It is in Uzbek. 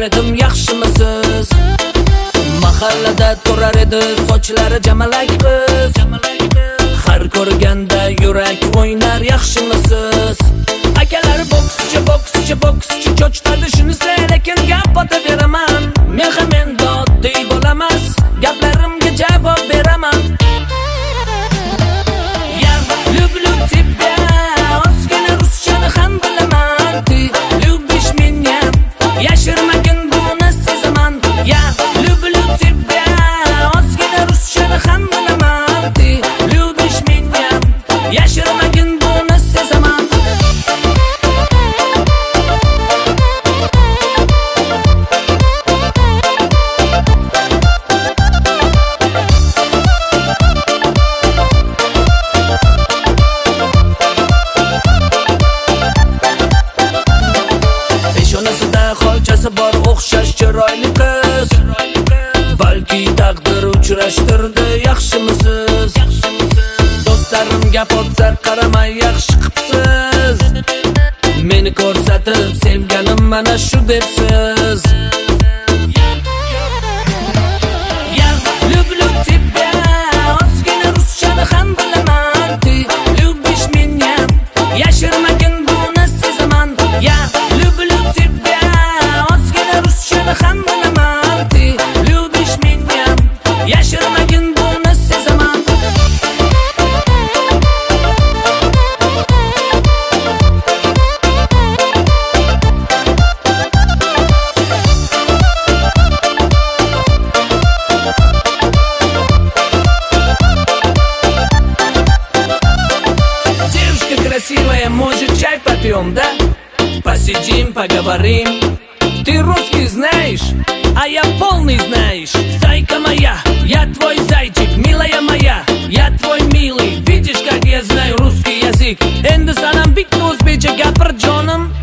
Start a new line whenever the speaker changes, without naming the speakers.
edim, yaxshimisiz? Mahallada turar edi sochlari jamalak qiz. Har ko'rganda yurak o'ynar, yaxshimisiz? Akalar bokschi cho'chitadi shunisi, lekin gap otaveraman. Men ham endi oddiy bo'lamas, gaplarimga javob beraman. Я люблю тебя, ozgina ruschani ham bilaman. Ты любишь меня, yashirmagin buni sezaman. Я люблю тебя, ozgina ruschani ham bilaman. Ты любишь меня, yashirmagin buni sezaman. Xolchasi bor o'xshash chiroyli qiz. Balki taqdir uchrashtirdi, yaxshimisiz? Do'stlarim gap otsa qaramay, yaxshi qipsiz. Meni ko'rsatib sevganim mana shu debsiz. Я люблю тебя, ozgina ruschani ham bilaman. Ты любишь меня, yashirmagin buni sezaman. Я люблю тебя, ham bilaman. Ты любишь меня, yashirmagin buni sezaman. Девушка красивая, может чай попьем, да? Посидим, поговорим. Ты русский знаешь, а я полный знаешь. Зайка моя, я твой зайчик, милая моя, я твой милый. Видишь, как я знаю русский язык. Endi sanam bitta o'zbekcha gapir jonim.